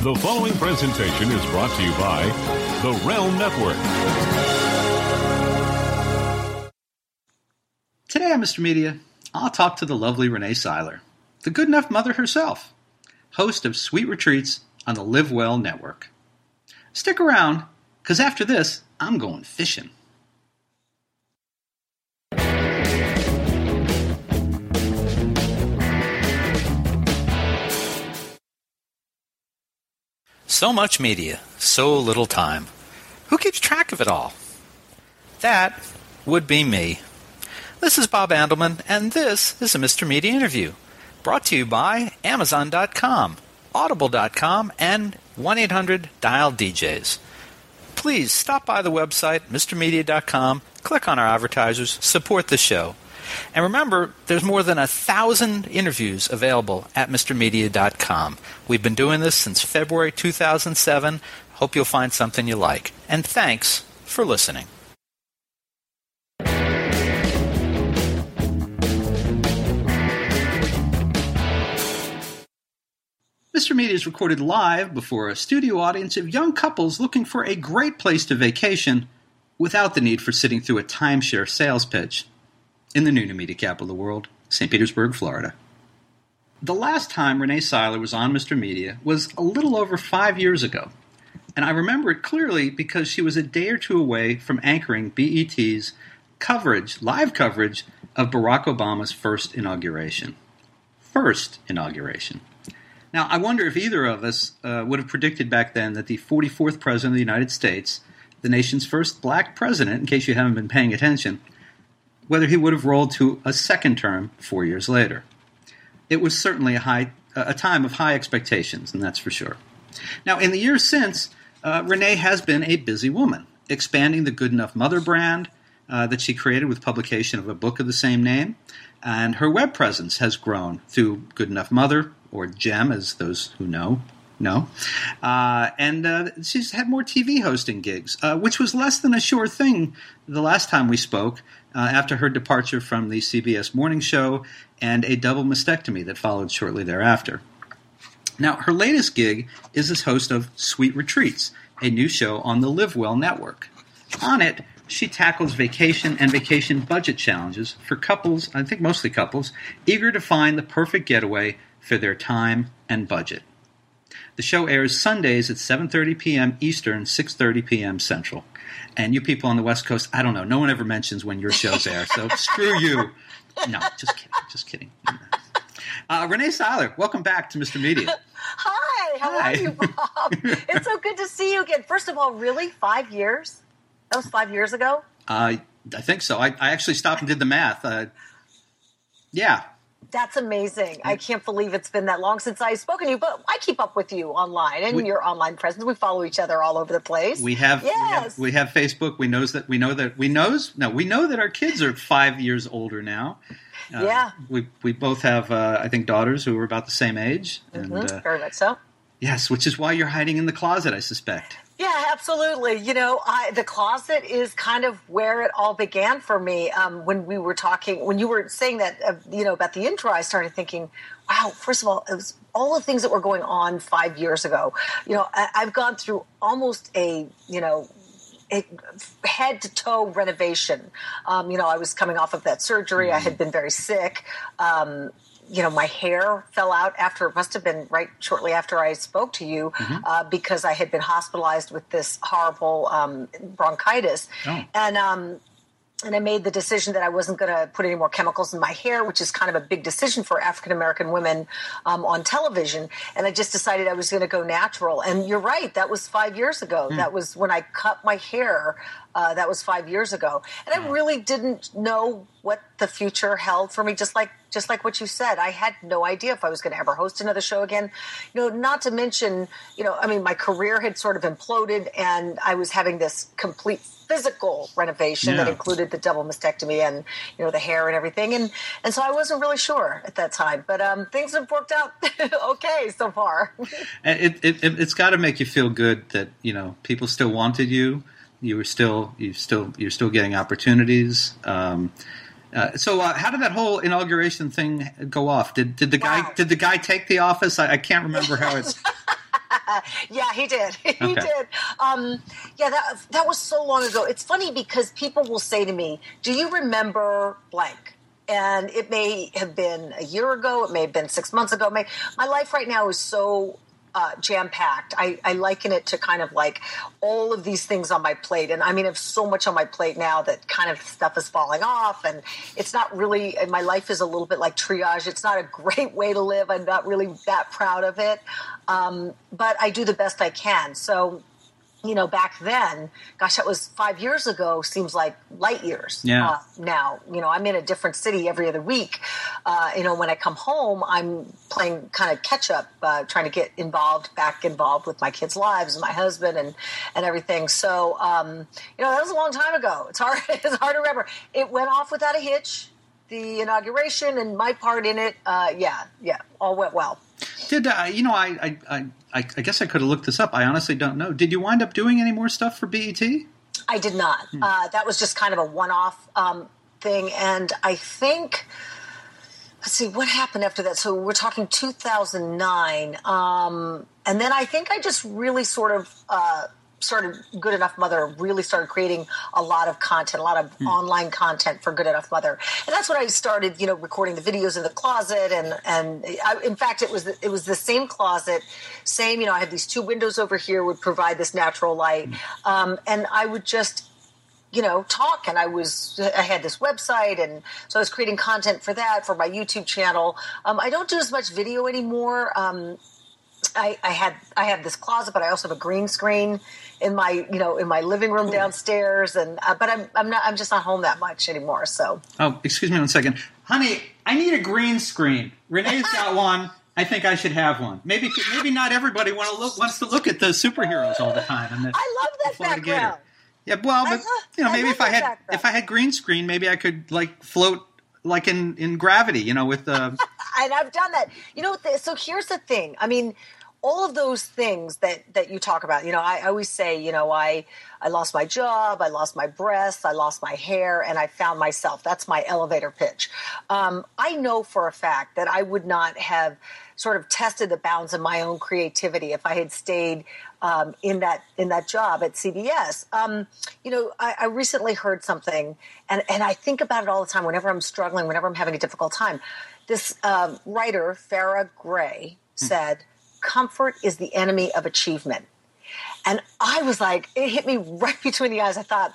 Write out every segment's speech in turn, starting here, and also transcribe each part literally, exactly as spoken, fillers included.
The following presentation is brought to you by The Realm Network. Today on Mister Media, I'll talk to the lovely Renee Seiler, the good enough mother herself, host of Sweet Retreats on the Live Well Network. Stick around, because after this, I'm going fishing. So much media, so little time. Who keeps track of it all? That would be me. This is Bob Andelman, and this is a Mister Media interview, brought to you by Amazon dot com, Audible dot com, and one eight hundred dial D Js. Please stop by the website, Mister Media dot com, click on our advertisers, support the show. And remember, there's more than a thousand interviews available at Mister Media dot com. We've been doing this since February two thousand seven. Hope you'll find something you like. And thanks for listening. Mister Media is recorded live before a studio audience of young couples looking for a great place to vacation without the need for sitting through a timeshare sales pitch in the new media capital of the world, Saint Petersburg, Florida. The last time Renee Seiler was on Mister Media was a little over five years ago, and I remember it clearly because she was a day or two away from anchoring B E T's coverage, live coverage, of Barack Obama's first inauguration. First inauguration. Now, I wonder if either of us uh, would have predicted back then that the forty-fourth President of the United States, the nation's first black president, in case you haven't been paying attention, whether he would have rolled to a second term four years later. It was certainly a high, a time of high expectations, and that's for sure. Now, in the years since, uh, Renee has been a busy woman, expanding the Good Enough Mother brand uh, that she created with publication of a book of the same name, and her web presence has grown through Good Enough Mother, or GEM, as those who know know. Uh, and uh, she's had more T V hosting gigs, uh, which was less than a sure thing the last time we spoke, uh, after her departure from the C B S Morning Show and a double mastectomy that followed shortly thereafter. Now, her latest gig is as host of Sweet Retreats, a new show on the Live Well Network. On it, she tackles vacation and vacation budget challenges for couples, I think mostly couples, eager to find the perfect getaway for their time and budget. The show airs Sundays at seven thirty p.m. Eastern, six thirty p.m. Central. And you people on the West Coast, I don't know. No one ever mentions when your shows air, so screw you. No, just kidding. Just kidding. Uh, Renee Seiler, welcome back to Mister Media. Hi, how Hi. are you, Bob? It's so good to see you again. First of all, really? Five years? That was five years ago? Uh, I think so. I, I actually stopped and did the math. Uh, yeah. That's amazing. I can't believe it's been that long since I've spoken to you, but I keep up with you online and We- your online presence. We follow each other all over the place. We have, Yes. we have we have Facebook. We knows that we know that we knows no we know that our kids are five years older now. Uh, Yeah. We we both have uh, I think daughters who are about the same age. And Mhm, uh, very much so. yes, which is why you're hiding in the closet, I suspect. Yeah, absolutely. You know, I, the closet is kind of where it all began for me. Um, when we were talking, when you were saying that, uh, you know, about the intro, I started thinking, wow, first of all, it was all the things that were going on five years ago. You know, I, I've gone through almost a, you know, a head to toe renovation. Um, you know, I was coming off of that surgery. Mm-hmm. I had been very sick. Um, You know, my hair fell out after, it must have been right shortly after I spoke to you, mm-hmm. uh, because I had been hospitalized with this horrible um, bronchitis. Oh. And um, and I made the decision that I wasn't going to put any more chemicals in my hair, which is kind of a big decision for African-American women um, on television. And I just decided I was going to go natural. And you're right, that was five years ago. Mm. That was when I cut my hair. Uh, that was five years ago. And I really didn't know what the future held for me, just like just like what you said. I had no idea if I was going to ever host another show again. You know, not to mention, you know, I mean, my career had sort of imploded, and I was having this complete physical renovation yeah. that included the double mastectomy and, you know, the hair and everything. And and so I wasn't really sure at that time. But um, things have worked out okay so far. it, it, it, it's got to make you feel good that, you know, people still wanted you. You were still, you still, you're still getting opportunities. Um, uh, so, uh, how did that whole inauguration thing go off? Did did the guy wow. did the guy take the office? I, I can't remember how it's. Yeah, he did. He Okay. did. Um, yeah, that that was so long ago. It's funny because people will say to me, "Do you remember blank?" And it may have been a year ago. It may have been six months ago. May, my life right now is so uh, jam-packed. I, I liken it to kind of like all of these things on my plate. And I mean, I have so much on my plate now that kind of stuff is falling off. And it's not really, my life is a little bit like triage. It's not a great way to live. I'm not really that proud of it. Um, but I do the best I can. So, you know, back then, gosh, that was five years ago, seems like light years. Yeah. Uh, now, you know, I'm in a different city every other week. Uh, you know, when I come home, I'm playing kind of catch up, uh, trying to get involved, back involved with my kids' lives and my husband and, and everything. So, um, you know, that was a long time ago. It's hard, it's hard to remember. It went off without a hitch. The inauguration and my part in it, uh, yeah, yeah, all went well. Did uh, you know? I, I I I guess I could have looked this up. I honestly don't know. Did you wind up doing any more stuff for B E T? I did not. Hmm. Uh, that was just kind of a one-off um, thing, and I think. Let's see what happened after that. So we're talking two thousand nine, um, and then I think I just really sort of. Uh, started Good Enough Mother, really started creating a lot of content, a lot of hmm. online content for Good Enough Mother. And that's when I started, you know, recording the videos in the closet. And, and I, in fact, it was, the, it was the same closet, same, you know, I had these two windows over here would provide this natural light. Hmm. Um, and I would just, you know, talk. And I was, I had this website. And so I was creating content for that, for my YouTube channel. Um, I don't do as much video anymore. Um, I, I had I have this closet, but I also have a green screen in my you know in my living room downstairs, and uh, but I'm I'm not I'm just not home that much anymore. So oh, excuse me one second, honey, I need a green screen. Renee's got one. I think I should have one. Maybe maybe not everybody want to look, wants to look at the superheroes all the time. And the, I love that background. Yeah, well, but love, you know, I maybe if I had background. if I had green screen, maybe I could like float like in, in Gravity, you know, with the. Uh, and I've done that. You know, so here's the thing. I mean. All of those things that, that you talk about, you know, I, I always say, you know, I, I lost my job, I lost my breasts, I lost my hair, and I found myself. That's my elevator pitch. Um, I know for a fact that I would not have sort of tested the bounds of my own creativity if I had stayed um, in that in that job at C B S. Um, you know, I, I recently heard something, and, and I think about it all the time whenever I'm struggling, whenever I'm having a difficult time. This um, writer, Farrah Gray, said, comfort is the enemy of achievement. And I was like, it hit me right between the eyes. I thought,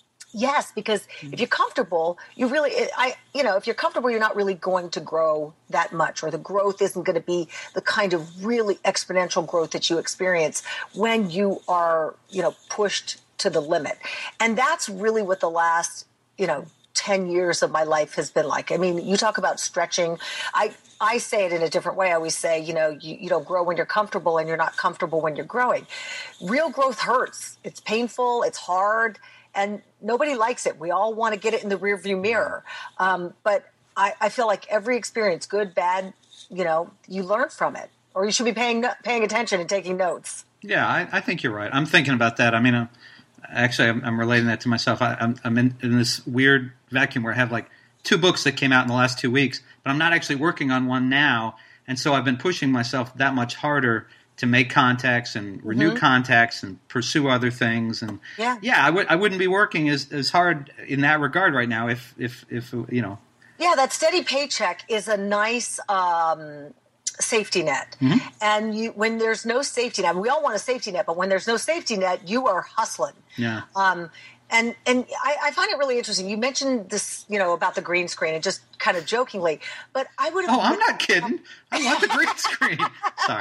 yes, because if you're comfortable, you really, I, you know, if you're comfortable, you're not really going to grow that much, or the growth isn't going to be the kind of really exponential growth that you experience when you are, you know, pushed to the limit. And that's really what the last, you know, ten years of my life has been like. I mean, you talk about stretching. I, I say it in a different way. I always say, you know, you, you don't grow when you're comfortable, and you're not comfortable when you're growing. Real growth hurts. It's painful. It's hard. And nobody likes it. We all want to get it in the rearview mirror. Um, but I, I feel like every experience, good, bad, you know, you learn from it. Or you should be paying paying attention and taking notes. Yeah, I, I think you're right. I'm thinking about that. I mean, uh, actually, I'm, I'm relating that to myself. I, I'm, I'm in, in this weird vacuum where I have like two books that came out in the last two weeks, but I'm not actually working on one now. And so I've been pushing myself that much harder to make contacts and renew mm-hmm. contacts and pursue other things. And yeah, yeah I, w- I wouldn't be working as, as hard in that regard right now if, if, if, you know. Yeah, that steady paycheck is a nice um, safety net. Mm-hmm. And you, when there's no safety net, we all want a safety net, but when there's no safety net, you are hustling. Yeah. Um, And and I, I find it really interesting. You mentioned this, you know, about the green screen, and just kind of jokingly, but I would have. Oh, I'm not kidding. I want the green screen. Sorry.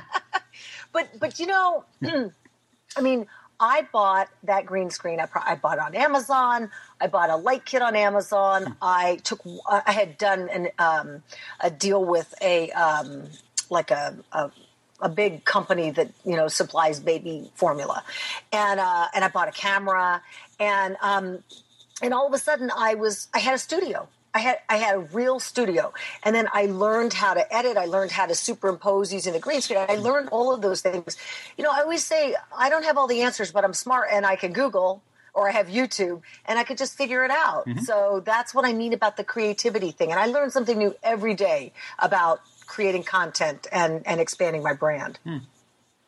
But but you know, I mean, I bought that green screen. I, pro- I bought it on Amazon. I bought a light kit on Amazon. I took. I had done an um, a deal with a um, like a. a a big company that, you know, supplies baby formula. And, uh, and I bought a camera, and, um, and all of a sudden I was, I had a studio. I had, I had a real studio. And then I learned how to edit. I learned how to superimpose using the green screen. I learned all of those things. You know, I always say, I don't have all the answers, but I'm smart, and I can Google, or I have YouTube, and I could just figure it out. Mm-hmm. So that's what I mean about the creativity thing. And I learn something new every day about creating content and, and expanding my brand. Hmm.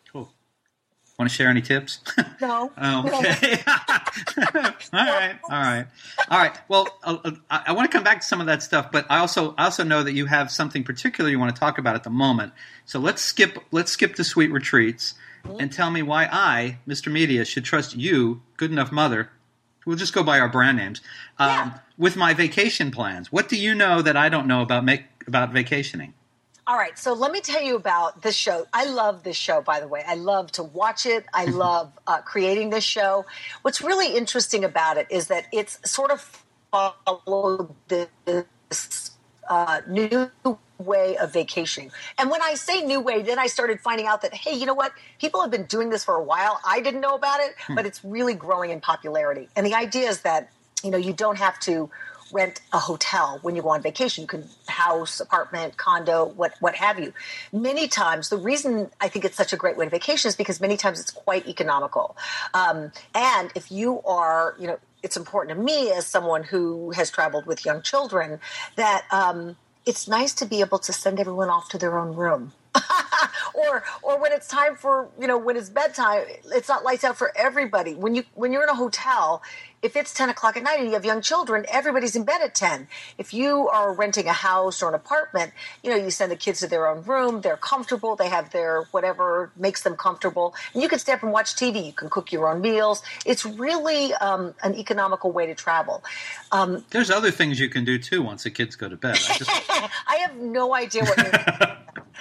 Cool. Want to share any tips? No. Oh, okay. all right. All right. All right. Well, uh, I, I want to come back to some of that stuff, but I also I also know that you have something particular you want to talk about at the moment. So let's skip let's skip the sweet retreats mm-hmm. and tell me why I, Mister Media, should trust you, Good Enough Mother. We'll just go by our brand names um, yeah. with my vacation plans. What do you know that I don't know about make about vacationing? All right, so let me tell you about this show. I love this show, by the way. I love to watch it. I love uh, creating this show. What's really interesting about it is that it's sort of followed this uh, new way of vacationing. And when I say new way, then I started finding out that, hey, you know what? People have been doing this for a while. I didn't know about it, but it's really growing in popularity. And the idea is that, you know, you don't have to rent a hotel when you go on vacation. You can house, apartment, condo, what what have you. Many times, the reason I think it's such a great way to vacation is because many times it's quite economical. Um, and if you are, you know, it's important to me as someone who has traveled with young children that um, it's nice to be able to send everyone off to their own room. or or when it's time for, you know, when it's bedtime, it's not lights out for everybody. When you when you're in a hotel, if it's ten o'clock at night and you have young children, everybody's in bed at ten. If you are renting a house or an apartment, you know, you send the kids to their own room, they're comfortable, they have their whatever makes them comfortable, and you can stay up and watch T V, you can cook your own meals. It's really um, an economical way to travel. Um, There's other things you can do too once the kids go to bed. I, just... I have no idea what you're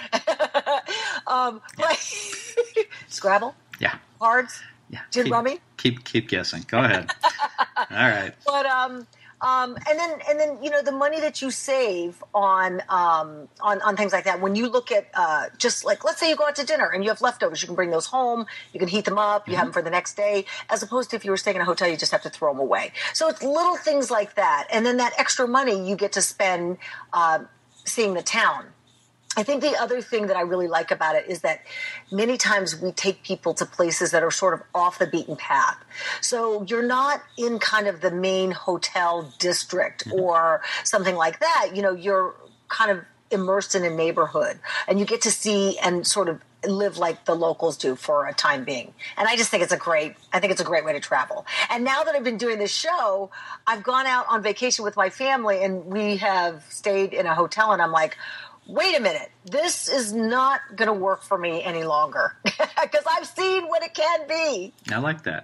um, but Scrabble? Yeah. Cards? Yeah. Gin keep, rummy? Keep keep guessing. Go ahead. All right. But um um and then and then you know the money that you save on um on, on things like that, when you look at uh just like, let's say you go out to dinner and you have leftovers, you can bring those home, you can heat them up, you mm-hmm. have them for the next day, as opposed to if you were staying in a hotel, you just have to throw them away. So it's little things like that. And then that extra money you get to spend uh, seeing the town. I think the other thing that I really like about it is that many times we take people to places that are sort of off the beaten path. So you're not in kind of the main hotel district or something like that. You know, you're kind of immersed in a neighborhood and you get to see and sort of live like the locals do for a time being. And I just think it's a great, I think it's a great way to travel. And now that I've been doing this show, I've gone out on vacation with my family and we have stayed in a hotel and I'm like, wait a minute, this is not going to work for me any longer because I've seen what it can be. I like that.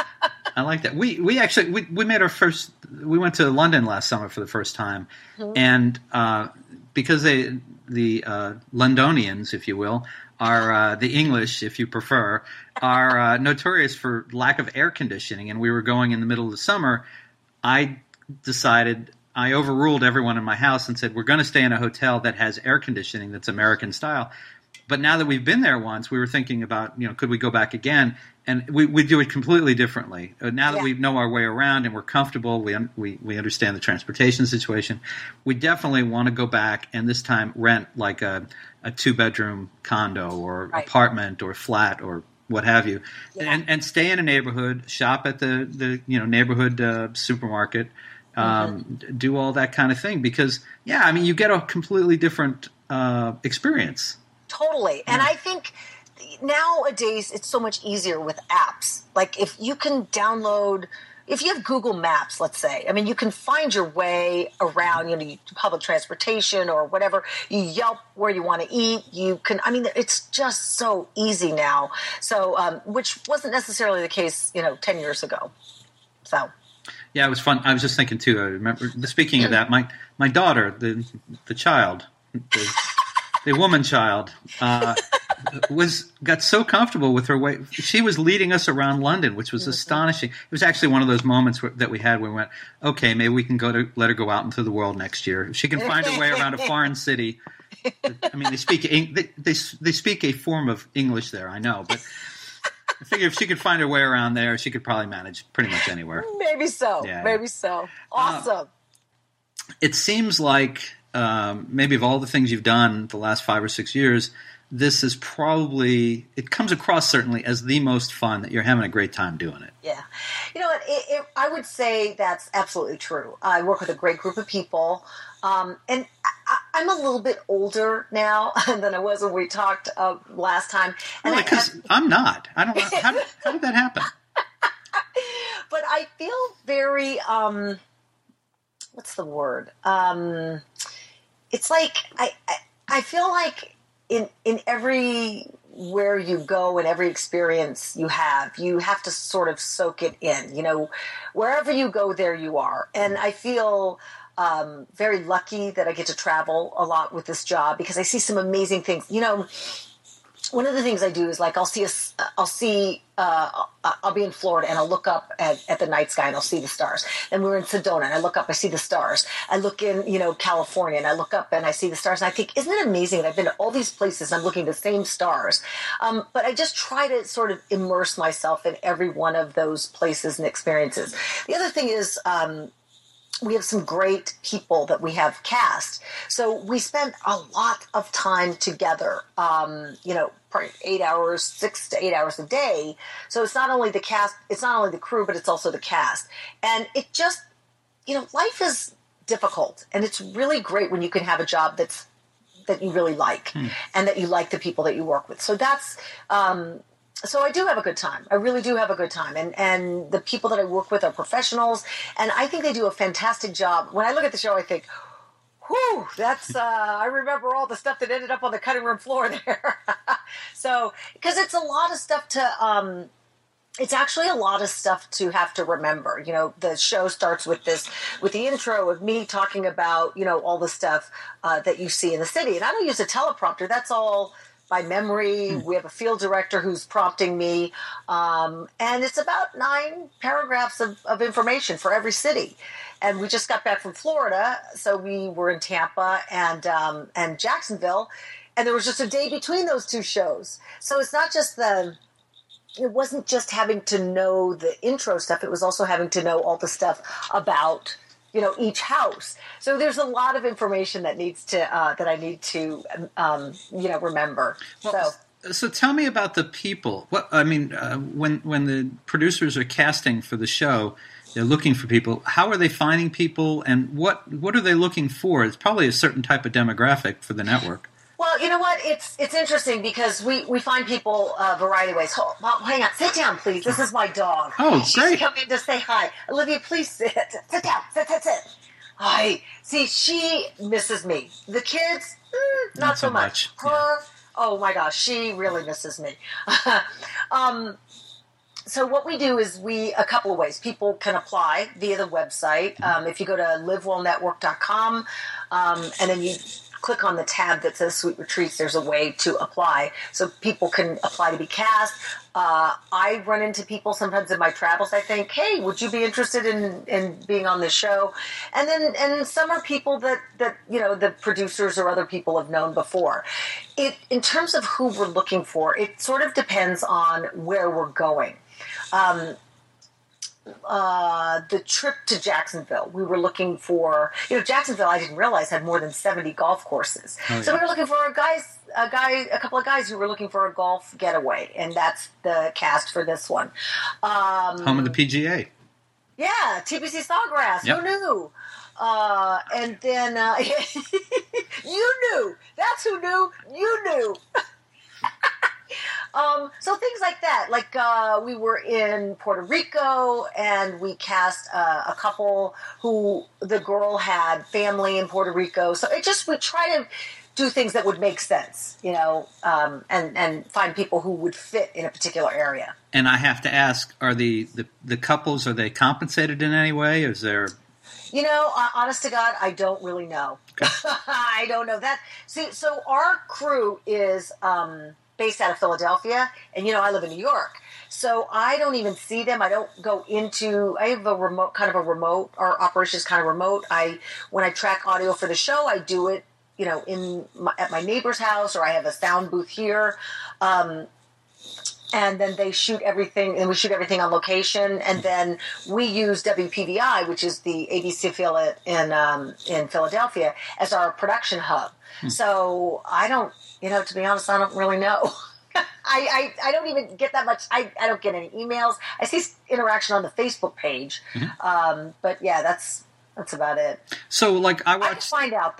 I like that. We we actually we, we made our first. We went to London last summer for the first time, mm-hmm. and uh, because they the uh, Londonians, if you will, are uh, the English, if you prefer, are uh, notorious for lack of air conditioning. And we were going in the middle of the summer. I decided. I overruled everyone in my house and said, we're going to stay in a hotel that has air conditioning that's American style. But now that we've been there once, we were thinking about, you know, could we go back again? And we, we do it completely differently. Now that yeah. we know our way around and we're comfortable, we, we we understand the transportation situation, we definitely want to go back and this time rent like a, a two-bedroom condo or right. apartment or flat or what have you, yeah. and, and stay in a neighborhood, shop at the, the you know neighborhood uh, supermarket, Um, mm-hmm. do all that kind of thing because, yeah, I mean, you get a completely different uh, experience. Totally. And yeah. I think nowadays it's so much easier with apps. Like if you can download, if you have Google Maps, let's say, I mean, you can find your way around, you know, public transportation or whatever. You Yelp where you want to eat. You can, I mean, it's just so easy now. So, um, which wasn't necessarily the case, you know, ten years ago. So. Yeah, it was fun. I was just thinking too. I remember. Speaking of that, my my daughter, the the child, the, the woman child, uh, was got so comfortable with her way. She was leading us around London, which was mm-hmm. astonishing. It was actually one of those moments where, that we had where we went, okay, maybe we can go to let her go out into the world next year. If she can find her way around a foreign city. I mean, they speak they they, they speak a form of English there. I know, but. I figure if she could find her way around there, she could probably manage pretty much anywhere. Maybe so. Yeah. Maybe so. Awesome. Uh, it seems like um, maybe of all the things you've done the last five or six years, this is probably, it comes across certainly as the most fun, that you're having a great time doing it. Yeah. You know, it, it, I would say that's absolutely true. I work with a great group of people. Um, and I, I'm a little bit older now than I was when we talked uh, last time. And really, because I'm not. I don't know. How did, how did that happen? But I feel very, um, what's the word? Um, it's like, I, I, I feel like in, in everywhere you go and every experience you have, you have to sort of soak it in. You know, wherever you go, there you are. And I feel um, very lucky that I get to travel a lot with this job because I see some amazing things. You know, one of the things I do is like I'll see a, I'll see uh, I'll be in Florida and I'll look up at, at the night sky and I'll see the stars. And we're in Sedona and I look up, I see the stars. I look in, you know, California and I look up and I see the stars. And I think, isn't it amazing that I've been to all these places and I'm looking at the same stars? Um, but I just try to sort of immerse myself in every one of those places and experiences. The other thing is, um, we have some great people that we have cast. So we spend a lot of time together, um, you know, probably eight hours, six to eight hours a day. So it's not only the cast, it's not only the crew, but it's also the cast. And it just, you know, life is difficult. And it's really great when you can have a job that's, that you really like hmm. and that you like the people that you work with. So that's, um, So I do have a good time. I really do have a good time. And and the people that I work with are professionals. And I think they do a fantastic job. When I look at the show, I think, whew, that's, uh, I remember all the stuff that ended up on the cutting room floor there. So, because it's a lot of stuff to, um, it's actually a lot of stuff to have to remember. You know, the show starts with this, with the intro of me talking about, you know, all the stuff uh, that you see in the city. And I don't use a teleprompter. That's all by memory. Mm. We have a field director who's prompting me. Um, and it's about nine paragraphs of, of information for every city. And we just got back from Florida, so we were in Tampa and um, and Jacksonville. And there was just a day between those two shows. So it's not just the... It wasn't just having to know the intro stuff. It was also having to know all the stuff about, you know, each house. So there's a lot of information that needs to uh, that I need to, um, you know, remember. Well, so, so tell me about the people. What I mean, uh, when when the producers are casting for the show, they're looking for people. How are they finding people, and what what are they looking for? It's probably a certain type of demographic for the network. Well, you know what? It's it's interesting because we, we find people a uh, variety of ways. Hold, well, hang on. Sit down, please. This is my dog. Oh, She's great. She's come in to say hi. Olivia, please sit. Sit down. Sit, sit, sit. Hi. See, she misses me. The kids, mm, not, not so, so much. much. Her, yeah. Oh, my gosh. She really misses me. um, so what we do is we, a couple of ways. People can apply via the website. Um, if you go to live well network dot com um, and then you click on the tab that says Sweet Retreats, there's a way to apply. So people can apply to be cast. Uh, I run into people sometimes in my travels. I think, hey, would you be interested in, in being on this show? And then, and some are people that, that, you know, the producers or other people have known before. It, in terms of who we're looking for, it sort of depends on where we're going. Um, Uh, the trip to Jacksonville, we were looking for, you know, Jacksonville, I didn't realize had more than seventy golf courses. Oh, yeah. So we were looking for a guys, a guy, a couple of guys who were looking for a golf getaway, and that's the cast for this one. Um, Home of the P G A. Yeah, T P C Sawgrass. Yep. Who knew? Uh, and then uh, you knew. That's who knew. You knew. Um, so things like that, like uh, we were in Puerto Rico and we cast uh, a couple who the girl had family in Puerto Rico. So it just, we try to do things that would make sense, you know, um, and, and find people who would fit in a particular area. And I have to ask, are the, the, the couples, are they compensated in any way? Is there... You know, uh, honest to God, I don't really know. Okay. I don't know that. See, so our crew is... Um, based out of Philadelphia, and you know I live in New York, so I don't even see them. I don't go into. I have a remote, kind of a remote. Our operation is kind of remote. I when I track audio for the show, I do it, you know, in my, at my neighbor's house, or I have a sound booth here, um, and then they shoot everything, and we shoot everything on location, and then we use W P V I, which is the A B C affiliate in um, in Philadelphia, as our production hub. Hmm. So I don't. You know, to be honest, I don't really know. I, I, I don't even get that much. I, I don't get any emails. I see interaction on the Facebook page. Mm-hmm. Um, but yeah, that's that's about it. So, like, I watched... I can find out, though.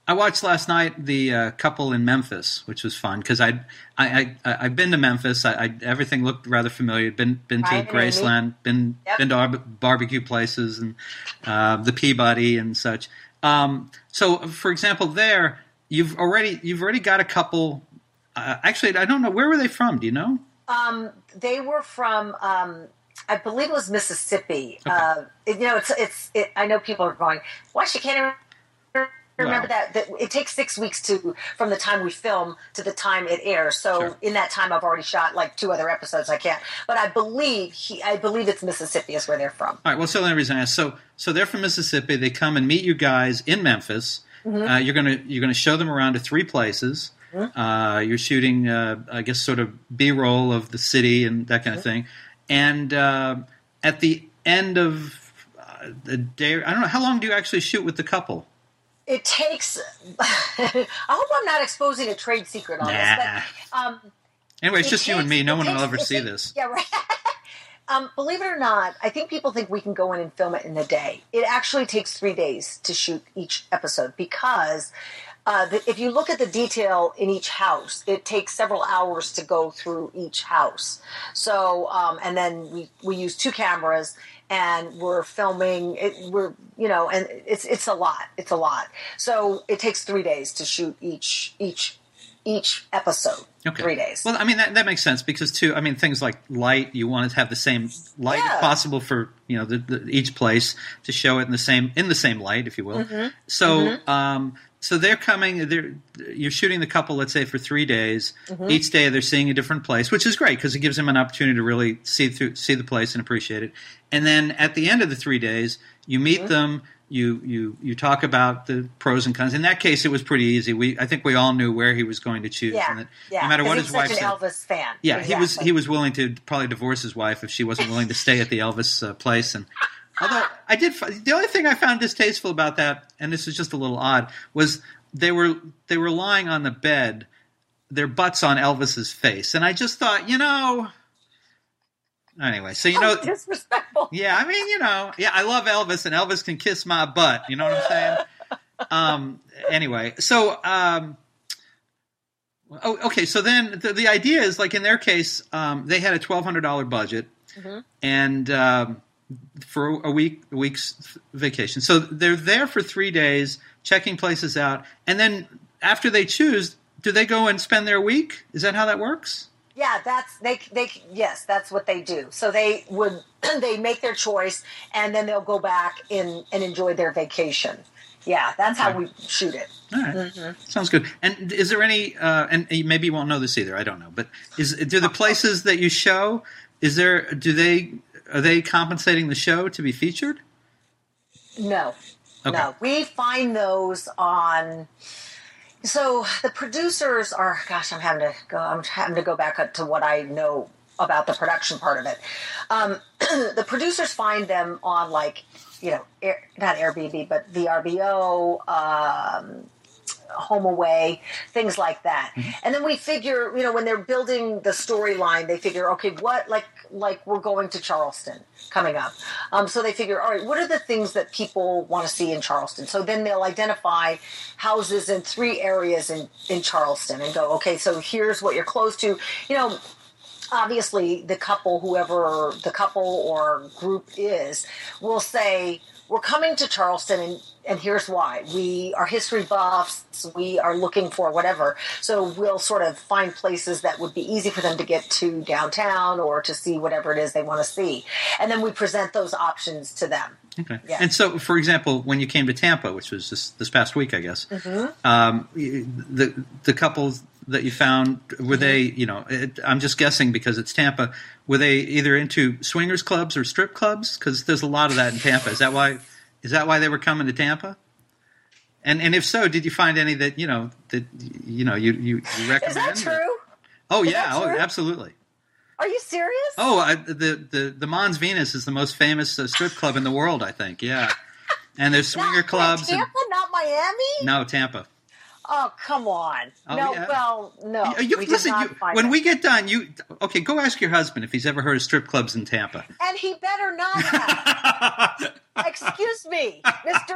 I watched last night the uh, couple in Memphis, which was fun because I, I, I, I've been to Memphis. I, I everything looked rather familiar. Been been to Ryan and Graceland, been Yep. been to our barbecue places and uh, the Peabody and such. Um, so, for example, there you've already you've already got a couple. Uh, actually, I don't know, where were they from? Do you know? Um, they were from, um, I believe it was Mississippi. Okay. Uh, it, you know, it's it's. It, I know people are going, why she can't even remember Wow. that, that. It takes six weeks to from the time we film to the time it airs. So Sure. in that time, I've already shot like two other episodes. I can't, but I believe he. I believe it's Mississippi is where they're from. All right. Well, so the only reason I asked. So, so they're from Mississippi. They come and meet you guys in Memphis. Mm-hmm. Uh, you're gonna you're gonna show them around to three places. Mm-hmm. Uh, you're shooting, uh, I guess, sort of B-roll of the city and that kind of Mm-hmm. thing. And uh, at the end of uh, the day, I don't know, how long do you actually shoot with the couple? It takes. I hope I'm not exposing a trade secret on Nah. this, but. Um, Anyway, it's It just you and takes- me. No it one will takes- ever it see takes- this. Yeah, right. um, believe it or not, I think people think we can go in and film it in a day. It actually takes three days to shoot each episode because uh, the, if you look at the detail in each house, it takes several hours to go through each house. So, um, and then we, we use two cameras. And we're filming. It, we're you know, and it's it's a lot. It's a lot. So it takes three days to shoot each each each episode. Okay. Three days. Well, I mean that that makes sense because too. I mean things like light. You want to have the same light Yeah. if possible for you know the, the, each place to show it in the same in the same light, if you will. Mm-hmm. So, um, so they're coming. They're you're shooting the couple, let's say, for three days. Mm-hmm. Each day they're seeing a different place, which is great because it gives them an opportunity to really see through see the place and appreciate it. And then at the end of the three days, you meet Mm-hmm. them. You, you you talk about the pros and cons. In that case, it was pretty easy. We I think we all knew where he was going to choose. Yeah, and that yeah. no matter 'cause what he's his wife such said. an Elvis fan. Yeah, he was Exactly. he was willing to probably divorce his wife if she wasn't willing to stay at the Elvis uh, place. And although I did, fi- the only thing I found distasteful about that, and this is just a little odd, was they were they were lying on the bed, their butts on Elvis's face, and I just thought, you know. Anyway, so you know, Oh, disrespectful. yeah, I mean, you know, yeah, I love Elvis, and Elvis can kiss my butt. You know what I'm saying? Um. Anyway, so um. Oh, okay. So then the, the idea is, like in their case, um, they had a twelve hundred dollar budget, Mm-hmm. and um, for a week, a week's vacation. So they're there for three days, checking places out, and then after they choose, do they go and spend their week? Is that how that works? Yeah, that's they they yes, that's what they do. So they would they make their choice and then they'll go back in and enjoy their vacation. Yeah, that's how Okay. we shoot it. All right. Sounds good. And is there any? Uh, and maybe you won't know this either. I don't know. But is do the places that you show? Is there? Do they? Are they compensating the show to be featured? No. Okay. No. We find those on so the producers are gosh, I'm having to go I'm having to go back up to what I know about the production part of it. Um, the producers find them on like, you know, Air, not Airbnb, but V R B O, um, Home Away, things like that. Mm-hmm. And then we figure, you know, when they're building the storyline, they figure, okay, what, like, like we're going to Charleston coming up. Um, so they figure, all right, what are the things that people want to see in Charleston? So then they'll identify houses in three areas in, in Charleston and go, okay, so here's what you're close to. You know, obviously the couple, whoever the couple or group is, will say, we're coming to Charleston and, and here's why. We are history buffs. We are looking for whatever. So we'll sort of find places that would be easy for them to get to downtown or to see whatever it is they want to see. And then we present those options to them. Okay. Yeah. And so, for example, when you came to Tampa, which was this, this past week, I guess, Mm-hmm. um, the the couples that you found, were they, you know, it, I'm just guessing because it's Tampa, were they either into swingers clubs or strip clubs? Because there's a lot of that in Tampa. Is that why? Is that why they were coming to Tampa? And and if so, did you find any that you know that you know you you, you recommend? Is that true? Oh Is yeah, that oh true? absolutely. Are you serious? Oh, I, the the the Mons Venus is the most famous uh, strip club in the world, I think. Yeah, and there's swinger Not clubs. Tampa, and, not Miami? no, Tampa. Oh, come on. Oh, no, yeah. well, no. You, you- we did listen, not you, find when it. we get done, you okay? Go ask your husband if he's ever heard of strip clubs in Tampa. And he better not have. Excuse me, Mister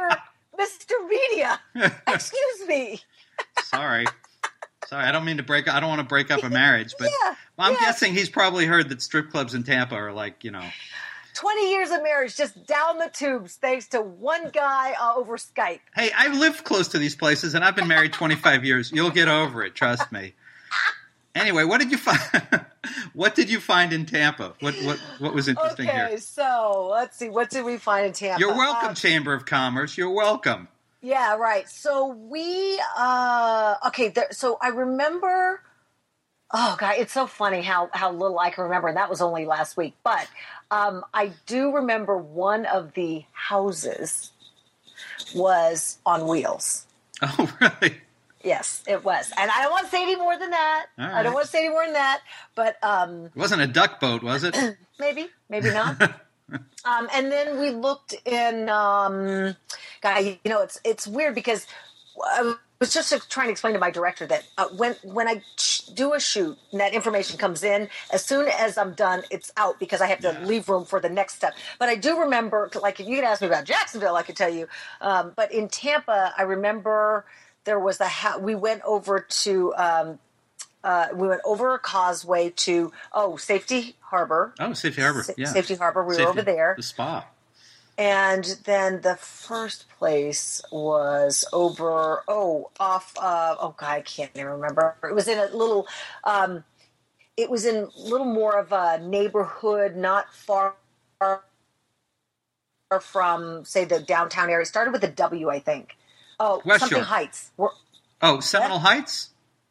Mister Media. Excuse me. Sorry. Sorry, I don't mean to break I don't want to break up a marriage, but Yeah, I'm yeah. guessing he's probably heard that strip clubs in Tampa are like, you know. twenty years of marriage just down the tubes thanks to one guy uh, over Skype. Hey, I've lived close to these places and I've been married twenty-five years. You'll get over it, trust me. Anyway, what did you find what did you find in Tampa? What what what was interesting Okay, here? so let's see. What did we find in Tampa? You're welcome, Uh, Chamber of Commerce. You're welcome. Yeah, right. So we, uh, okay, there, so I remember, oh, God, it's so funny how, how little I can remember. And that was only last week. But um, I do remember one of the houses was on wheels. Oh, really? Yes, it was. And I don't want to say any more than that. All I don't right. want to say any more than that. But um, It wasn't a duck boat, was it? maybe, maybe not. Um, and then we looked in, um, God, you know, it's it's weird because I was just trying to explain to my director that uh, when when I sh- do a shoot and that information comes in, as soon as I'm done, it's out because I have to Yeah. leave room for the next step. But I do remember, like, if you can ask me about Jacksonville, I could tell you. Um, but in Tampa, I remember there was a ha- we went over to. Um, Uh, we went over a causeway to, oh, Safety Harbor. Oh, Safety Harbor. Sa- Yeah. Safety Harbor. We Safety- were over there. The spa. And then the first place was over, oh, off, uh, oh, God, I can't even remember. It was in a little, um, it was in a little more of a neighborhood, not far from, say, the downtown area. It started with a W, I think. Oh, West something Shore. Heights. We're, Oh, Seminole Heights?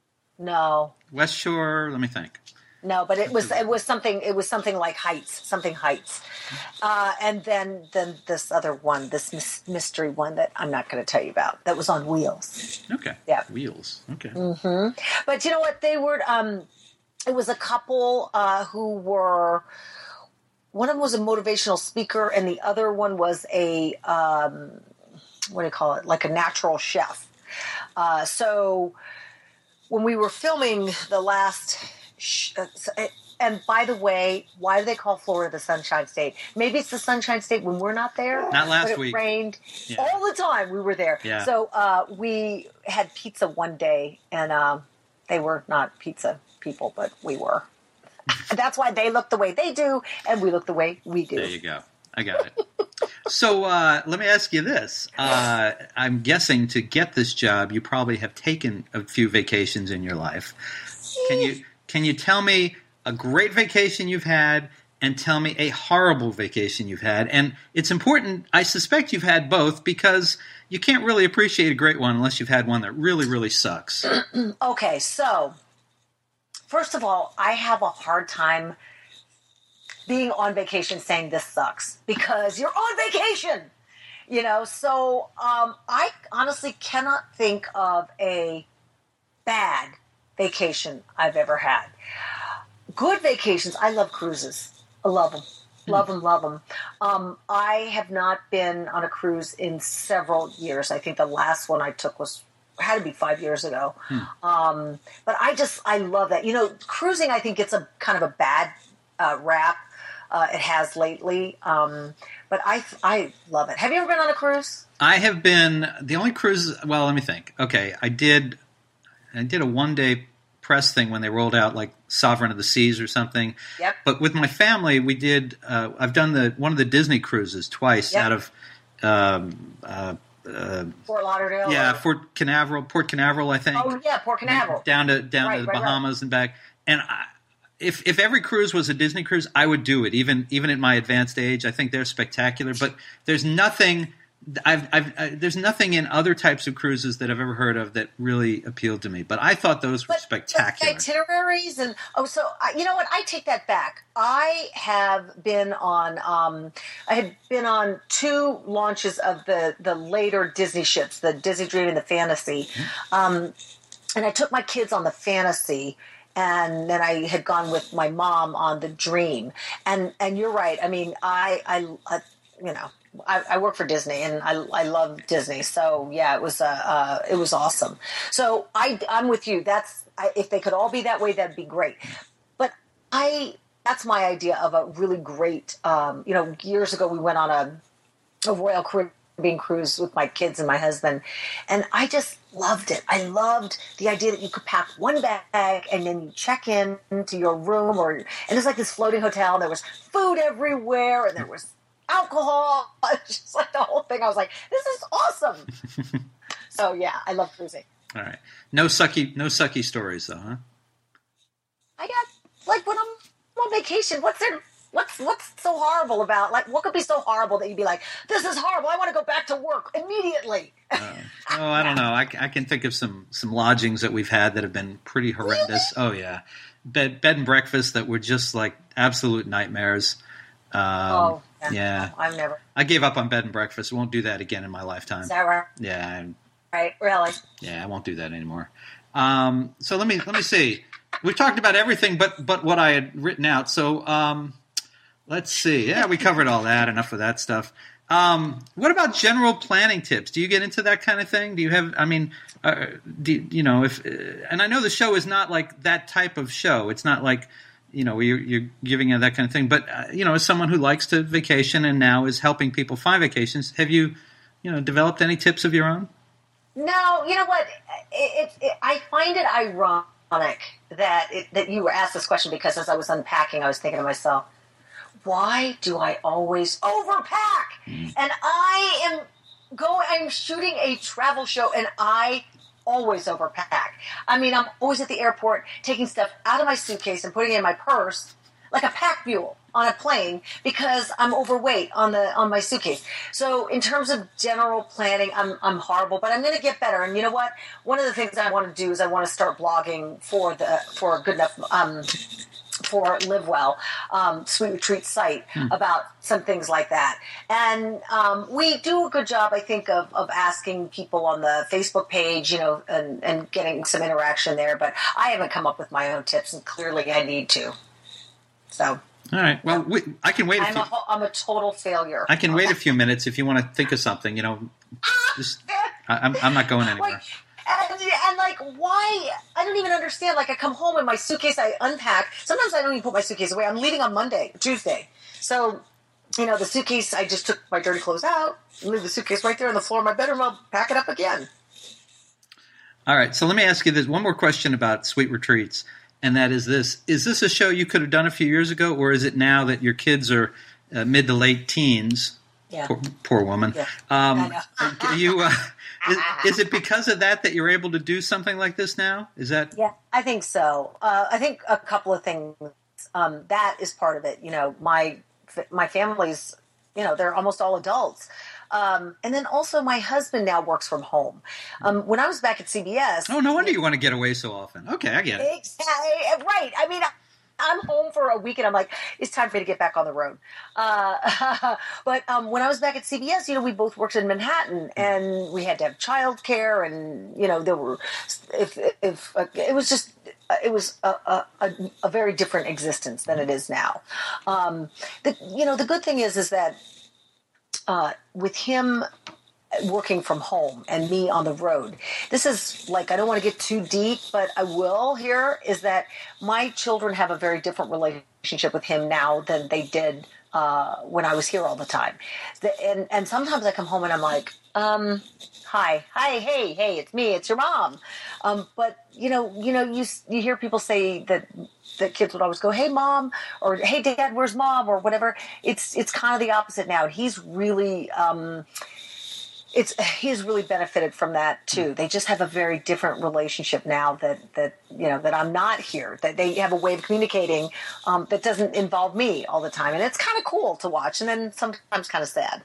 no. West Shore, let me think. No, but it was it was something it was something like Heights, something Heights, uh, and then then this other one, this mis- mystery one that I'm not going to tell you about, that was on wheels. Okay. Yeah. Wheels. Okay. But you know what? They were. Um, it was a couple uh, who were. One of them was a motivational speaker, and the other one was a um, what do you call it? Like a natural chef. Uh, so. When we were filming the last, sh- uh, and by the way, why do they call Florida the Sunshine State? Maybe it's the Sunshine State when we're not there. Not last but it week. rained Yeah. all the time. We were there. Yeah. So uh, we had pizza one day, and um, they were not pizza people, but we were. That's why they look the way they do, and we look the way we do. There you go. I got it. So uh, let me ask you this. Uh, I'm guessing to get this job, you probably have taken a few vacations in your life. Can you can you tell me a great vacation you've had and tell me a horrible vacation you've had? And it's important, I suspect you've had both because you can't really appreciate a great one unless you've had one that really, really sucks. Okay, so first of all, I have a hard time being on vacation saying this sucks because you're on vacation, you know. So um, I honestly cannot think of a bad vacation I've ever had. Good vacations, I love cruises. I love them. Love them, love them. Um, I have not been on a cruise in several years. I think the last one I took was had to be five years ago. Um, but I just, I love that. You know, cruising, I think gets a kind of a bad uh, rap. Uh, it has lately. Um, but I, I love it. Have you ever been on a cruise? I have been the only cruise. Well, let me think. Okay, I did. I did a one day press thing when they rolled out like Sovereign of the Seas or something. Yep. But with my family, we did. Uh, I've done the one of the Disney cruises twice Yep. out of. Um, uh, uh, Fort Lauderdale? yeah, or- Fort Canaveral, Port Canaveral, I think. Oh, yeah, Port Canaveral. Down to down Right, to the right, right. Bahamas and back. And I, if if every cruise was a Disney cruise, I would do it. Even even at my advanced age, I think they're spectacular. But there's nothing. I've, I've, I, there's nothing in other types of cruises that I've ever heard of that really appealed to me. But I thought those were But spectacular. the itineraries and oh, so I, you know what? I take that back. I have been on. Um, I had been on two launches of the the later Disney ships, the Disney Dream and the Fantasy, um, and I took my kids on the Fantasy. And then I had gone with my mom on the Dream, and and you're right. I mean, I I, I you know. I, I work for Disney, and I, I love Disney. So yeah, it was uh, uh, it was awesome. So I I'm with you. That's I, if they could all be that way, that'd be great. But I that's my idea of a really great. Um, you know, years ago we went on a, a Royal Caribbean Caribbean cruise with my kids and my husband, and I just loved it. I loved the idea that you could pack one bag and then you check in to your room, or and it's like this floating hotel. And there was food everywhere, and there was alcohol. It's just like the whole thing. I was like, this is awesome. So yeah, I love cruising. All right, no sucky, no sucky stories though, huh? I got like when I'm on vacation. What's there? What's what's so horrible about, like, what could be so horrible that you'd be like, this is horrible, I want to go back to work immediately? Uh, oh, I don't know. I, I can think of some, some lodgings that we've had that have been pretty horrendous. Really? Oh, yeah. Bed bed and breakfast that were just like absolute nightmares. Um, oh, yeah. yeah. No, I've never. I gave up on bed and breakfast. Won't do that again in my lifetime. Is that right? Yeah. I'm, right, really? Yeah, I won't do that anymore. Um, so let me let me see. We've talked about everything but but what I had written out. So um, let's see. Yeah, we covered all that. Enough of that stuff. Um, what about general planning tips? Do you get into that kind of thing? Do you have? I mean, uh, do you know if? Uh, and I know the show is not like that type of show. It's not like, you know, you're, you're giving you that kind of thing. But uh, you know, as someone who likes to vacation and now is helping people find vacations, have you, you know, developed any tips of your own? No, you know what? It, it, it, I find it ironic that it, that you were asked this question, because as I was unpacking, I was thinking to myself, why do I always overpack? Mm. And I am going, I'm shooting a travel show, and I always overpack. I mean, I'm always at the airport taking stuff out of my suitcase and putting it in my purse like a pack mule on a plane, because I'm overweight on the on my suitcase. So in terms of general planning, I'm I'm horrible, but I'm going to get better. And you know what? One of the things I want to do is I want to start blogging for the for Good Enough um, for Live Well, um, Sweet Retreat site hmm. about some things like that. And um, we do a good job, I think, of, of asking people on the Facebook page, you know, and, and getting some interaction there. But I haven't come up with my own tips, and clearly I need to. So. All right. Well, we, I can wait. A I'm, few, a, I'm a total failure. I can wait a few minutes if you want to think of something. You know, just, I, I'm I'm not going anywhere. Like, and, and like, why? I don't even understand. Like, I come home and my suitcase, I unpack. Sometimes I don't even put my suitcase away. I'm leaving on Monday, Tuesday. So, you know, the suitcase, I just took my dirty clothes out, leave the suitcase right there on the floor of my bedroom. I'll pack it up again. All right. So let me ask you this one more question about Sweet Retreats. And that is this. Is this a show you could have done a few years ago, or is it now that your kids are uh, mid to late teens? Yeah. Poor, poor woman. Yeah. Um, you, uh, is, is it because of that that you're able to do something like this now? Is that? Yeah, I think so. Uh, I think a couple of things. Um, that is part of it. You know, my my family's, you know, they're almost all adults. Um, and then also my husband now works from home. Um, when I was back at C B S. Oh, no wonder you want to get away so often. Okay, I get it. Exactly, right. I mean, I'm home for a week and I'm like, it's time for me to get back on the road. Uh, but um, when I was back at C B S, you know, we both worked in Manhattan, and we had to have childcare, and, you know, there were, if, if uh, it was just, it was a, a, a, a very different existence than it is now. Um, the, you know, the good thing is, is that, Uh, with him working from home and me on the road, this is like, I don't want to get too deep, but I will here, is that my children have a very different relationship with him now than they did uh, when I was here all the time. The, and, and sometimes I come home and I'm like, um, hi, hi, hey, hey, it's me, it's your mom. Um, but you know, you know, you you hear people say that that kids would always go, hey, mom, or hey, dad, where's mom, or whatever. It's it's kind of the opposite now. He's really, um, it's he's really benefited from that too. They just have a very different relationship now that that you know that I'm not here. That they have a way of communicating um, that doesn't involve me all the time, and it's kind of cool to watch, and then sometimes kind of sad.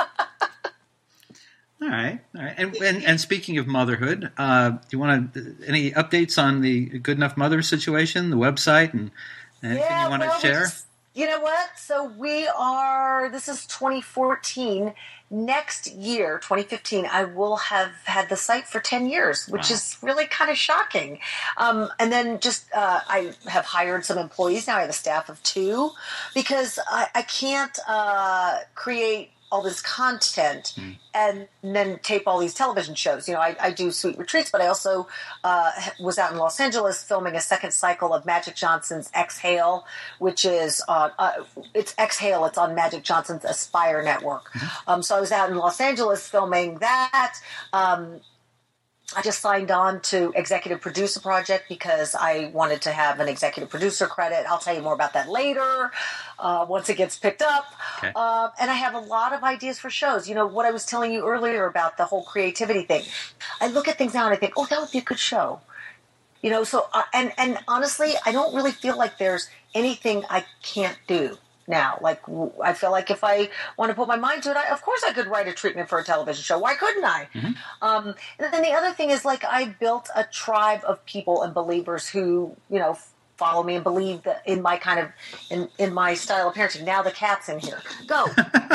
All right, all right. And and, and speaking of motherhood, uh, do you want to any updates on the Good Enough Mother situation, the website, and anything yeah, you want well, to share? Just, you know what? So we are. This is twenty fourteen. Next year, twenty fifteen, I will have had the site for ten years, which wow. is really kind of shocking. Um, and then just uh, I have hired some employees now. I have a staff of two, because I, I can't uh, create all this content mm. and then tape all these television shows. You know, I, I do Sweet Retreats, but I also uh, was out in Los Angeles filming a second cycle of Magic Johnson's Exhale, which is uh, uh, it's Exhale. It's on Magic Johnson's Aspire network. Mm-hmm. Um, so I was out in Los Angeles filming that. Um, I just signed on to executive producer project because I wanted to have an executive producer credit. I'll tell you more about that later uh, once it gets picked up. Okay. Uh, and I have a lot of ideas for shows. You know, what I was telling you earlier about the whole creativity thing. I look at things now and I think, oh, that would be a good show. You know, so, uh, and, and honestly, I don't really feel like there's anything I can't do now. Like, I feel like if I want to put my mind to it, I, of course I could write a treatment for a television show. Why couldn't I? Mm-hmm. Um, and then the other thing is, like, I built a tribe of people and believers who, you know, follow me and believe that in my kind of, in, in my style of parenting. Now the cat's in here. Go.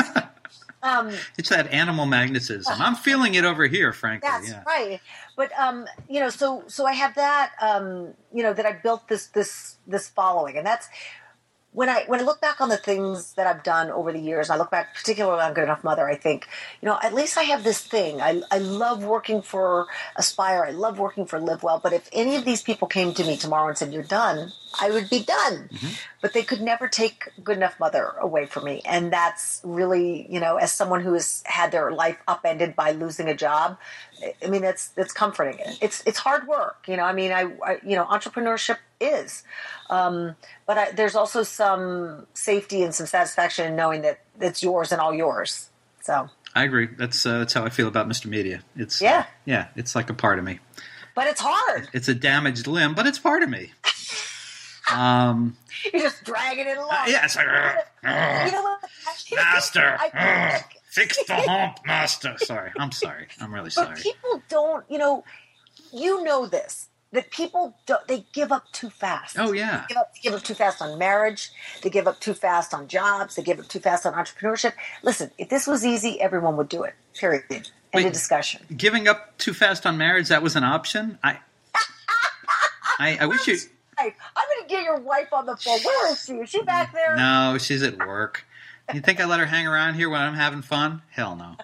um, it's that animal magnetism. I'm feeling it over here, frankly. That's yeah. right. But, um, you know, so, so I have that, um, you know, that I built this, this, this following, and that's, When I when I look back on the things that I've done over the years, and I look back particularly on Good Enough Mother, I think, you know, at least I have this thing. I, I love working for Aspire. I love working for Live Well. But if any of these people came to me tomorrow and said, you're done, I would be done. Mm-hmm. But they could never take Good Enough Mother away from me. And that's really, you know, as someone who has had their life upended by losing a job, I mean, that's that's comforting. It's it's hard work, you know. I mean, I, I you know, entrepreneurship is, um, but I, there's also some safety and some satisfaction in knowing that it's yours and all yours. So I agree. That's uh, that's how I feel about Mister Media. It's yeah, uh, yeah. It's like a part of me. But it's hard. It's a damaged limb, but it's part of me. Um, You're just dragging it along. Uh, yeah, it's like, uh, you know what? Master. I, I, Fix the hump, master. Sorry, I'm sorry. I'm really sorry. But people don't, you know, you know this, that people don't, they give up too fast. Oh, yeah. They give up, they give up too fast on marriage. They give up too fast on jobs. They give up too fast on entrepreneurship. Listen, if this was easy, everyone would do it. Period. End Wait, of discussion. Giving up too fast on marriage, that was an option? I I, I wish you... I'm going to get your wife on the phone. Where is she? Is she back there? No, she's at work. You think I let her hang around here when I'm having fun? Hell no.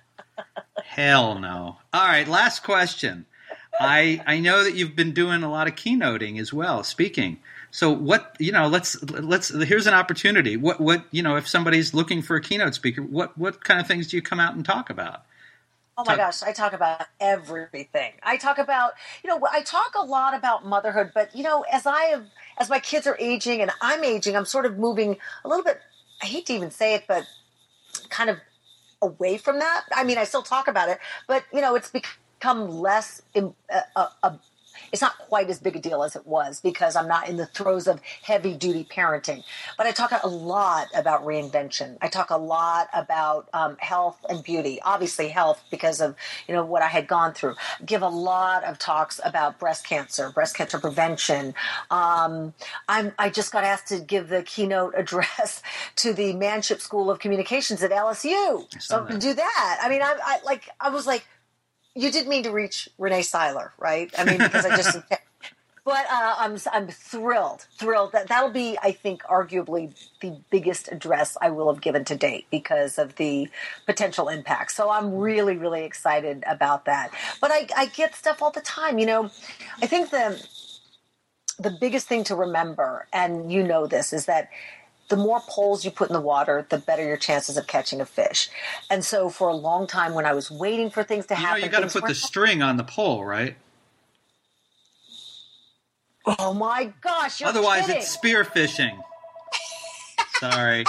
Hell no. All right, last question. I I know that you've been doing a lot of keynoting as well, speaking. So what, you know, let's let's here's an opportunity. What what, you know, if somebody's looking for a keynote speaker, what what kind of things do you come out and talk about? Oh my gosh, I talk about everything. I talk about, you know, I talk a lot about motherhood, but you know, as I have as my kids are aging and I'm aging, I'm sort of moving a little bit, I hate to even say it, but kind of away from that. I mean, I still talk about it, but, you know, it's become less, uh, uh, uh, it's not quite as big a deal as it was because I'm not in the throes of heavy-duty parenting. But I talk a lot about reinvention. I talk a lot about um, health and beauty. Obviously health because of, you know, what I had gone through. Give a lot of talks about breast cancer, breast cancer prevention. Um, I'm, I just got asked to give the keynote address to the Manship School of Communications at L S U. So I'm going to do that. I mean, I, I like, I was like, you did mean to reach Renee Seiler, right? I mean, because I just, but uh, I'm I'm thrilled, thrilled that that'll be, I think, arguably the biggest address I will have given to date because of the potential impact. So I'm really, really excited about that. But I, I get stuff all the time. You know, I think the the biggest thing to remember, and you know this, is that the more poles you put in the water, the better your chances of catching a fish. And so for a long time when I was waiting for things to you happen... You know, you got to put the string on the pole, right? Oh my gosh, you're Otherwise kidding. It's spear fishing. Sorry.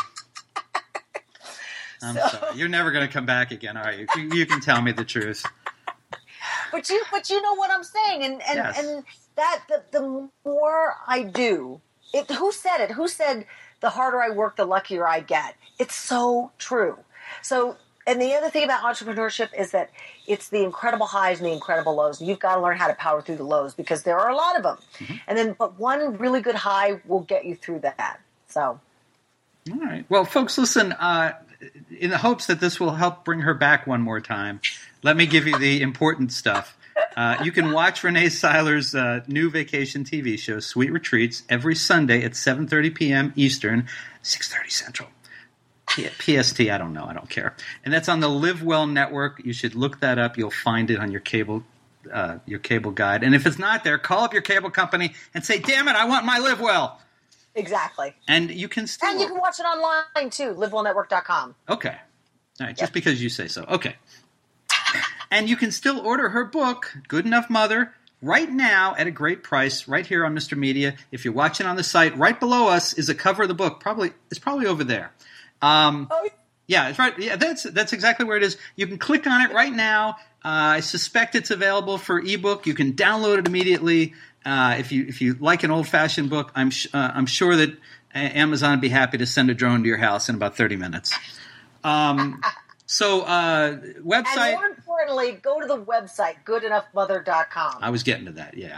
I'm so, sorry. You're never going to come back again, are you? you? You can tell me the truth. But you but you know what I'm saying. And and, yes. and that the, the more I do... It, who said it? Who said... the harder I work, the luckier I get. It's so true. So, and the other thing about entrepreneurship is that it's the incredible highs and the incredible lows. You've got to learn how to power through the lows because there are a lot of them. Mm-hmm. And then, but one really good high will get you through that. So. All right. Well, folks, listen, uh, in the hopes that this will help bring her back one more time, let me give you the important stuff. Uh, you can watch Renee Seiler's uh, new vacation T V show, Sweet Retreats, every Sunday at seven thirty p.m. Eastern, six thirty Central. P S T, I don't know. I don't care. And that's on the Live Well Network. You should look that up. You'll find it on your cable uh, your cable guide. And if it's not there, call up your cable company and say, damn it, I want my Live Well. Exactly. And you can still... And you can watch it online, too, live well network dot com. Okay. All right, just Yep. because you say so. Okay. And you can still order her book, Good Enough Mother, right now at a great price, right here on Mister Media. If you're watching on the site, right below us is a cover of the book. Probably It's probably over there. Um, Oh, yeah, it's right. Yeah, that's that's exactly where it is. You can click on it right now. Uh, I suspect it's available for ebook. You can download it immediately. Uh, if you if you like an old-fashioned book, I'm sh- uh, I'm sure that Amazon would be happy to send a drone to your house in about thirty minutes. Um, so uh, website. and more importantly, go to the website, good enough mother dot com. I was getting to that. Yeah,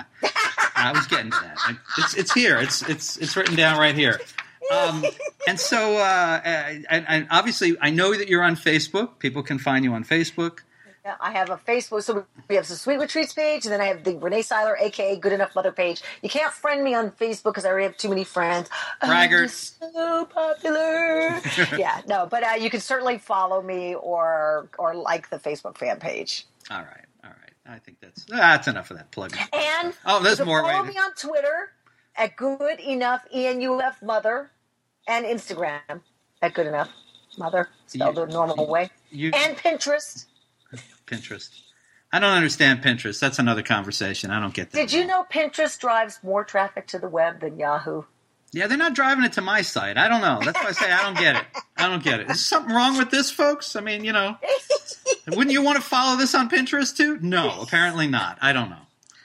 I was getting to that. I, it's it's here. It's it's it's written down right here. Um, and so, uh, and, and obviously, I know that you're on Facebook. People can find you on Facebook. Yeah, I have a Facebook, so we have the Sweet Retreats page, and then I have the Renee Seiler, a k a. Good Enough Mother page. You can't friend me on Facebook because I already have too many friends. Braggart. I'm so popular. Yeah, no, but uh, you can certainly follow me or or like the Facebook fan page. All right, all right. I think that's that's enough of that plug. And oh, there's you can more. follow Wait. me on Twitter at Good Enough E N U F Mother, and Instagram at Good Enough Mother, spelled You- the normal way, You and Pinterest. Pinterest. I don't understand Pinterest. That's another conversation. I don't get that. Did you know Pinterest drives more traffic to the web than Yahoo? Yeah, they're not driving it to my site. I don't know. That's why I say I don't get it. I don't get it. Is something wrong with this, folks? I mean, you know, wouldn't you want to follow this on Pinterest too? No, apparently not. I don't know.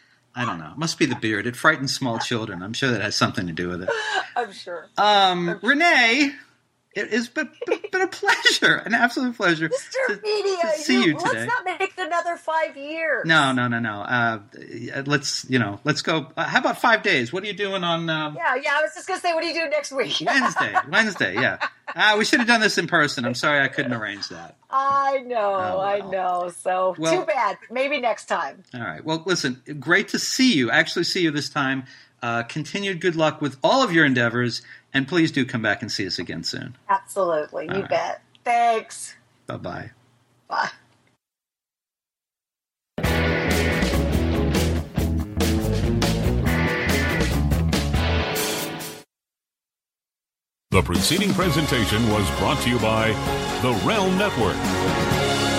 I don't know. It must be the beard. It frightens small children. I'm sure that has something to do with it. I'm sure. Um, Renee, it has been, been a pleasure, an absolute pleasure Mister to, Media, to see you let's today. not make another five years. No, no, no, no. Uh, let's, you know, let's go. Uh, how about five days? What are you doing on um, Yeah, yeah, I was just going to say, what do you do next week? Wednesday? Wednesday, yeah. Uh, we should have done this in person. I'm sorry I couldn't arrange that. I know, Oh, I well. know. So, Well- too bad. Maybe next time. All right. Well, listen, great to see you, actually see you this time. Uh, continued good luck with all of your endeavors, and please do come back and see us again soon. Absolutely. You All right. bet. Thanks. Bye-bye. Bye. The preceding presentation was brought to you by the Realm Network.